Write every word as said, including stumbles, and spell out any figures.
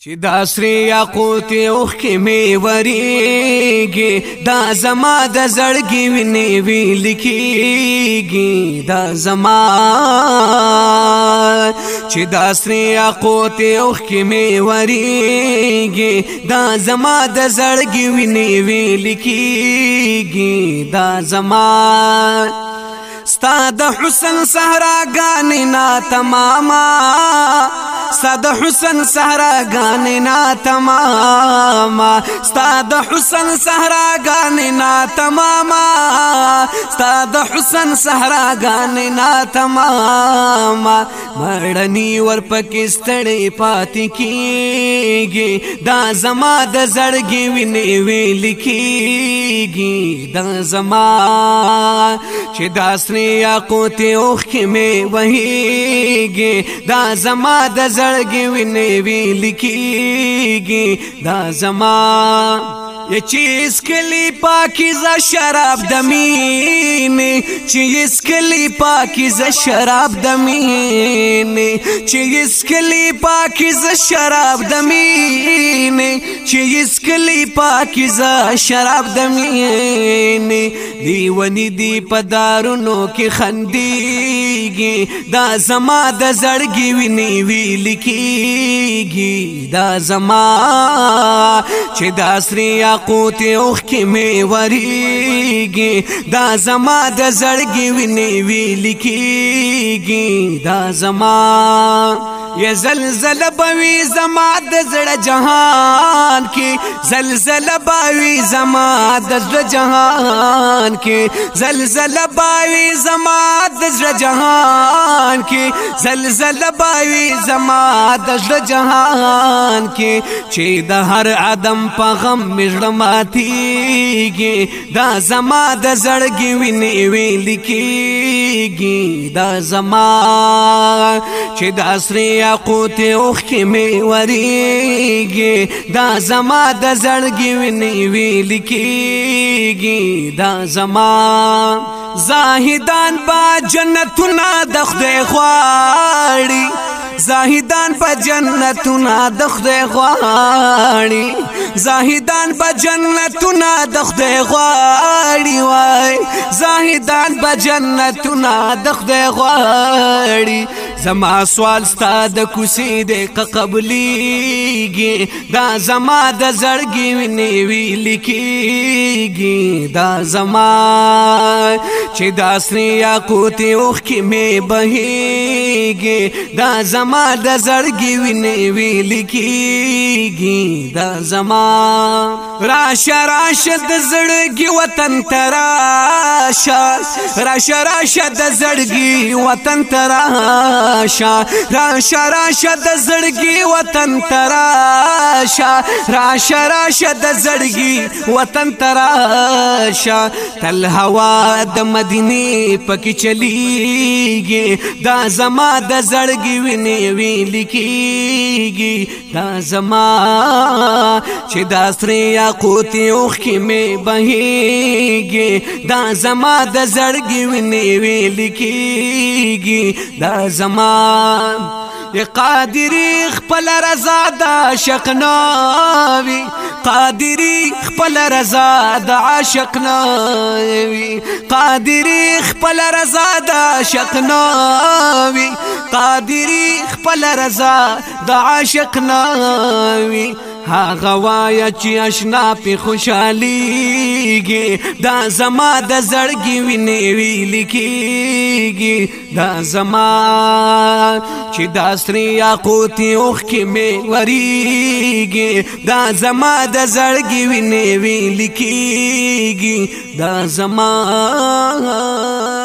چې دا سری یاقوت اوخ کې می وریږي دا زما د زړګي ویني وی لیکيږي دا زما چې دا سری یاقوت اوخ کې می وریږي دا زما د زړګي ویني وی لیکيږي دا زما ستا د حسن صحراګانې نا تماما ستا د حسن صحراګانې نا تماما ستا د حسن صحراګانې نا تماما ستا د حسن صحراګانې نا تماما مړنی ورپکې ستړې پاتې کېږي دا زما د زړګي وینې وی لیکيږي دا زما چې دا سری یاقوت اوخ کې می وهیږي دا زما د زړګي وینې وی لیکيږي دا زما یہ چیز کلی پاکیزه شراب د مینې چیز کلی پاکیزه شراب د مینې چیز کلی پاکیزه شراب د مینې چیز کلی پاکیزه شراب د مینې دیونی دی پدارونو کې خندېږي دا زما د زړګي وینې وی لیکيږي دا زما چې دا سری یاقوت اوخ کې می وریږي دا زما د زړګي وینې وی لیکيږي دا زما یا زلزل بوي زما د زړه جهان کې زلزل بوي زما د زړه جهان کې زلزل بوي زما د زړه جهان کې زلزل بوي زما د زړه جهان کې چې د هر عدم په غم مړه ماتيږي دا زما د زړګي وینې وی لیکيږي دا زما چې د اسري یاقوت اوخ کې می وریږي دا زما د زړګي وینې وی لیکيږي دا زما زاهدان با جنتونه د خدای غواړي زاهدان په جنتونه د خدای غواړي زاهدان په جنتونه د خدای غواړي وای زاهدان په جنتونه د خدای غواړي زما سوال ستا د کوسې د قبليږي دا زما د زړګي وینې وی لیکيږي دا زما چې دا سری یاقوت اوخ کې می بهيږي دا زما د زړګي وینې وی لیکيږي دا زما راشه راشه د زړګي وطن تراشه راشه راشه د زړګي وطن تراشه راشه راشه د زړګي وطن تراشه راشه راشه د زړګي وطن تراشه تل هوا د مدینه پکې چلیږي دا زما د زړګي وینې وی لیکيږي دا زما چې دا سری یاقوت اوخ کې می بهيږي دا زما د زړګي وینې وی لیکيږي دا زما قادری خپل رضا د عاشق ناوي قادری خپل رضا د عاشق ناوي قادری خپل رضا د عاشق ناوي قادری خپل رضا د عاشق ناوي هغه وای چې آشنا په خوشاليږي دا زما د زړګي وینې وی لیکيږي دا زما چې دا سری یاقوت اوخ کې می وریږي دا زما د زړګي وینې وی لیکيږي دا زما